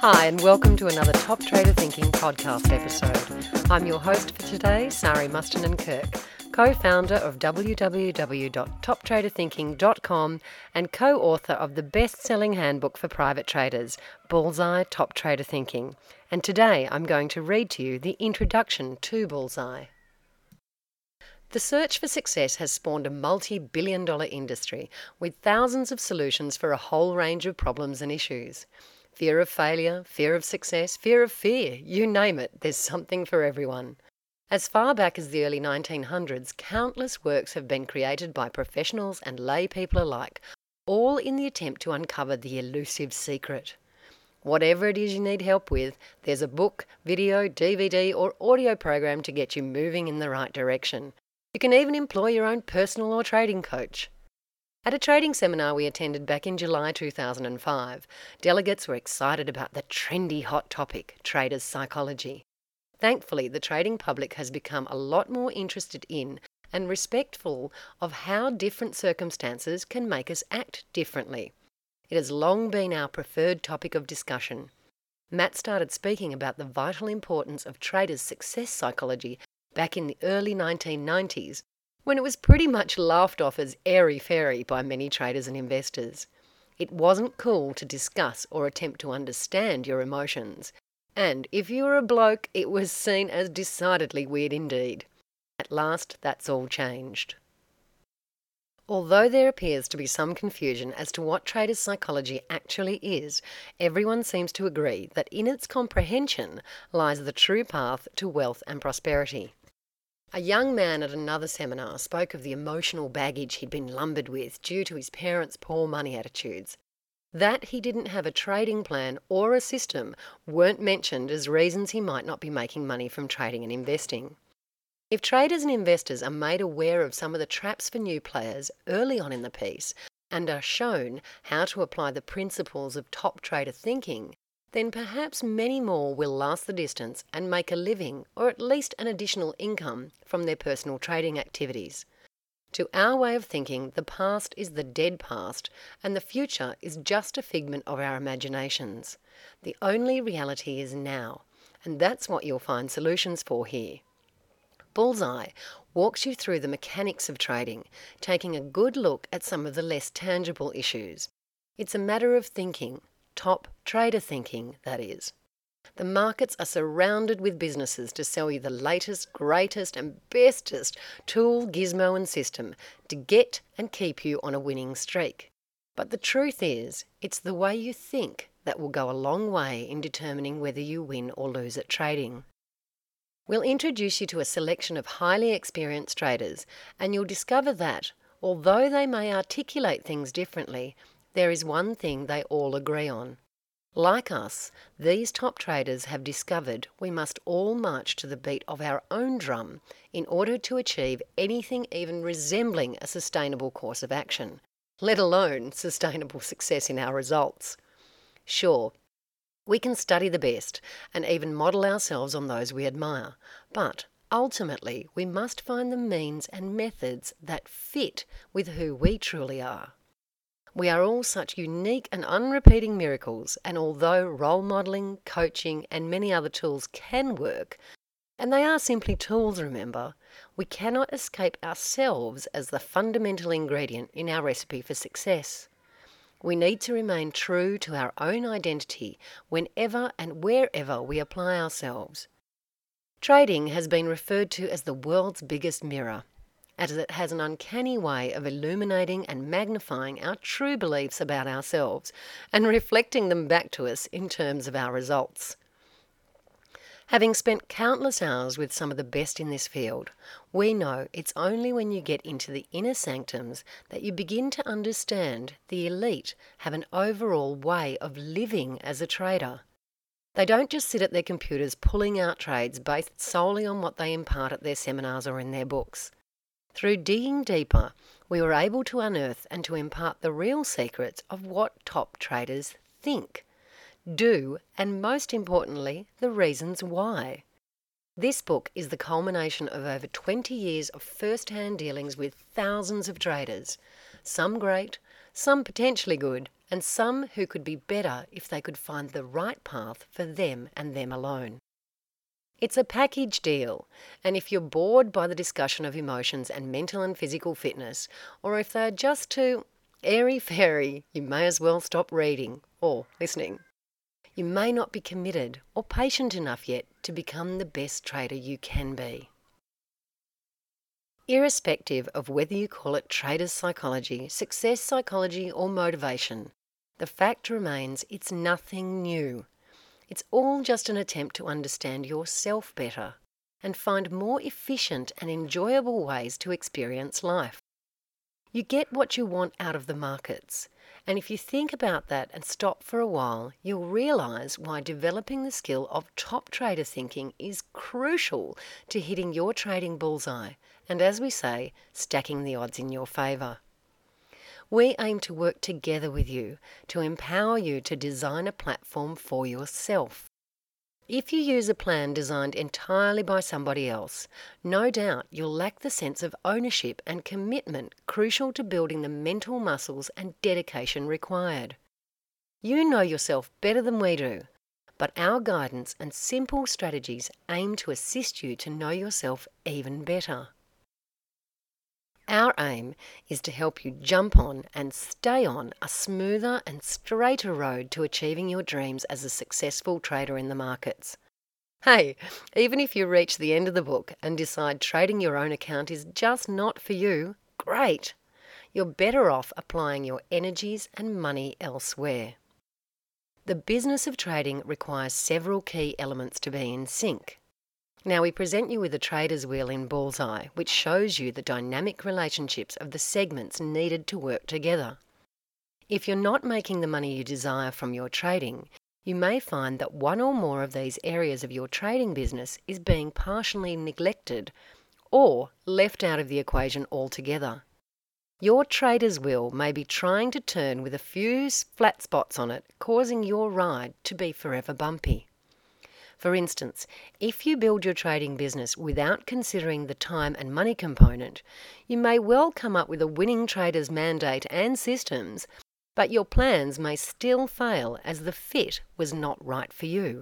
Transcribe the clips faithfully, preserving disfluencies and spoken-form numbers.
Hi and welcome to another Top Trader Thinking podcast episode. I'm your host for today, Sari Muston and Kirk, co-founder of w w w dot top trader thinking dot com and co-author of the best-selling handbook for private traders, Bullseye Top Trader Thinking. And today I'm going to read to you the introduction to Bullseye. The search for success has spawned a multi-billion dollar industry with thousands of solutions for a whole range of problems and issues. Fear of failure, fear of success, fear of fear, you name it, there's something for everyone. As far back as the early nineteen hundreds, countless works have been created by professionals and lay people alike, all in the attempt to uncover the elusive secret. Whatever it is you need help with, there's a book, video, D V D or audio program to get you moving in the right direction. You can even employ your own personal or trading coach. At a trading seminar we attended back in July two thousand five, delegates were excited about the trendy hot topic, traders' psychology. Thankfully, the trading public has become a lot more interested in and respectful of how different circumstances can make us act differently. It has long been our preferred topic of discussion. Matt started speaking about the vital importance of traders' success psychology back in the early nineteen nineties, when it was pretty much laughed off as airy-fairy by many traders and investors. It wasn't cool to discuss or attempt to understand your emotions, and if you were a bloke, it was seen as decidedly weird indeed. At last, that's all changed. Although there appears to be some confusion as to what traders' psychology actually is, everyone seems to agree that in its comprehension lies the true path to wealth and prosperity. A young man at another seminar spoke of the emotional baggage he'd been lumbered with due to his parents' poor money attitudes. That he didn't have a trading plan or a system weren't mentioned as reasons he might not be making money from trading and investing. If traders and investors are made aware of some of the traps for new players early on in the piece and are shown how to apply the principles of top trader thinking, then perhaps many more will last the distance and make a living or at least an additional income from their personal trading activities. To our way of thinking, the past is the dead past and the future is just a figment of our imaginations. The only reality is now, and that's what you'll find solutions for here. Bullseye walks you through the mechanics of trading, taking a good look at some of the less tangible issues. It's a matter of thinking, top trader thinking, that is. The markets are surrounded with businesses to sell you the latest, greatest and bestest tool, gizmo and system to get and keep you on a winning streak. But the truth is, it's the way you think that will go a long way in determining whether you win or lose at trading. We'll introduce you to a selection of highly experienced traders, and you'll discover that, although they may articulate things differently, there is one thing they all agree on. Like us, these top traders have discovered we must all march to the beat of our own drum in order to achieve anything even resembling a sustainable course of action, let alone sustainable success in our results. Sure, we can study the best and even model ourselves on those we admire, but ultimately we must find the means and methods that fit with who we truly are. We are all such unique and unrepeating miracles, and although role modelling, coaching and many other tools can work, and they are simply tools, remember, we cannot escape ourselves as the fundamental ingredient in our recipe for success. We need to remain true to our own identity whenever and wherever we apply ourselves. Trading has been referred to as the world's biggest mirror, as it has an uncanny way of illuminating and magnifying our true beliefs about ourselves and reflecting them back to us in terms of our results. Having spent countless hours with some of the best in this field, we know it's only when you get into the inner sanctums that you begin to understand the elite have an overall way of living as a trader. They don't just sit at their computers pulling out trades based solely on what they impart at their seminars or in their books. Through digging deeper, we were able to unearth and to impart the real secrets of what top traders think, do, and most importantly, the reasons why. This book is the culmination of over twenty years of first-hand dealings with thousands of traders, some great, some potentially good, and some who could be better if they could find the right path for them and them alone. It's a package deal, and if you're bored by the discussion of emotions and mental and physical fitness, or if they're just too airy-fairy, you may as well stop reading or listening. You may not be committed or patient enough yet to become the best trader you can be. Irrespective of whether you call it trader's psychology, success psychology, or motivation, the fact remains it's nothing new. It's all just an attempt to understand yourself better and find more efficient and enjoyable ways to experience life. You get what you want out of the markets, and if you think about that and stop for a while, you'll realise why developing the skill of top trader thinking is crucial to hitting your trading bullseye and, as we say, stacking the odds in your favour. We aim to work together with you to empower you to design a platform for yourself. If you use a plan designed entirely by somebody else, no doubt you'll lack the sense of ownership and commitment crucial to building the mental muscles and dedication required. You know yourself better than we do, but our guidance and simple strategies aim to assist you to know yourself even better. Our aim is to help you jump on and stay on a smoother and straighter road to achieving your dreams as a successful trader in the markets. Hey, even if you reach the end of the book and decide trading your own account is just not for you, great! You're better off applying your energies and money elsewhere. The business of trading requires several key elements to be in sync. Now we present you with a trader's wheel in Bullseye, which shows you the dynamic relationships of the segments needed to work together. If you're not making the money you desire from your trading, you may find that one or more of these areas of your trading business is being partially neglected or left out of the equation altogether. Your trader's wheel may be trying to turn with a few flat spots on it, causing your ride to be forever bumpy. For instance, if you build your trading business without considering the time and money component, you may well come up with a winning trader's mandate and systems, but your plans may still fail as the fit was not right for you.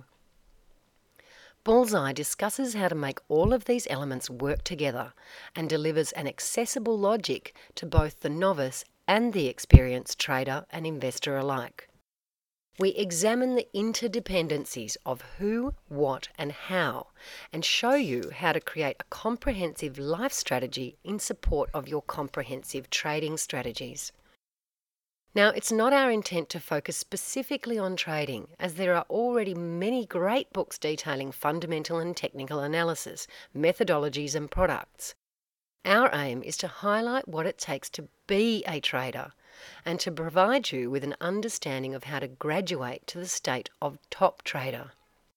Bullseye discusses how to make all of these elements work together and delivers an accessible logic to both the novice and the experienced trader and investor alike. We examine the interdependencies of who, what, and how, and show you how to create a comprehensive life strategy in support of your comprehensive trading strategies. Now, it's not our intent to focus specifically on trading, as there are already many great books detailing fundamental and technical analysis, methodologies, and products. Our aim is to highlight what it takes to be a trader, and to provide you with an understanding of how to graduate to the state of top trader.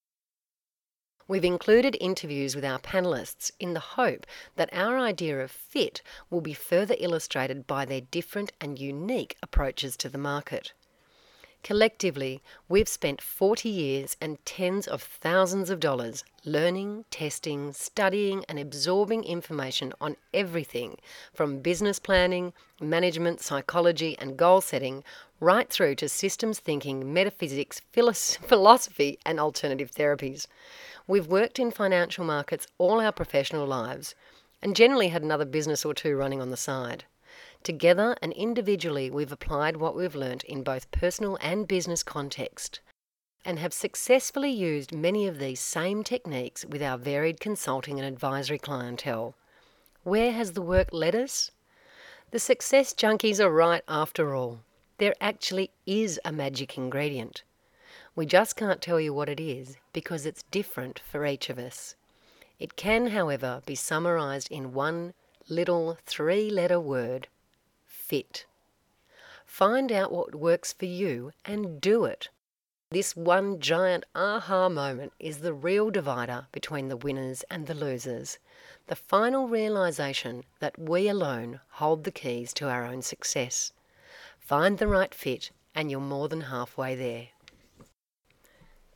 We've included interviews with our panellists in the hope that our idea of fit will be further illustrated by their different and unique approaches to the market. Collectively, we've spent forty years and tens of thousands of dollars learning, testing, studying and absorbing information on everything from business planning, management, psychology and goal setting, right through to systems thinking, metaphysics, philosophy and alternative therapies. We've worked in financial markets all our professional lives and generally had another business or two running on the side. Together and individually, we've applied what we've learnt in both personal and business context and have successfully used many of these same techniques with our varied consulting and advisory clientele. Where has the work led us? The success junkies are right after all. There actually is a magic ingredient. We just can't tell you what it is because it's different for each of us. It can, however, be summarised in one little three-letter word: fit. Find out what works for you and do it. This one giant aha moment is the real divider between the winners and the losers, the final realisation that we alone hold the keys to our own success. Find the right fit and you're more than halfway there.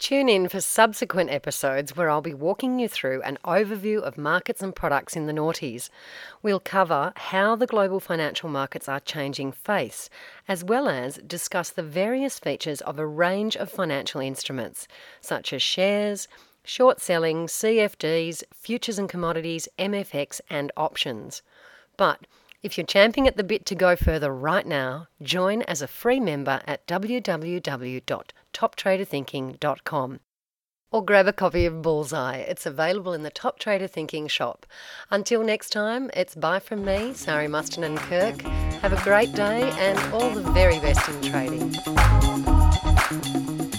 Tune in for subsequent episodes where I'll be walking you through an overview of markets and products in the noughties. We'll cover how the global financial markets are changing face, as well as discuss the various features of a range of financial instruments, such as shares, short selling, C F Ds, futures and commodities, M F X and options. But if you're champing at the bit to go further right now, join as a free member at w w w dot top trader thinking dot com. Or grab a copy of Bullseye. It's available in the Top Trader Thinking shop. Until next time, it's bye from me, Sari Muston and Kirk. Have a great day and all the very best in trading.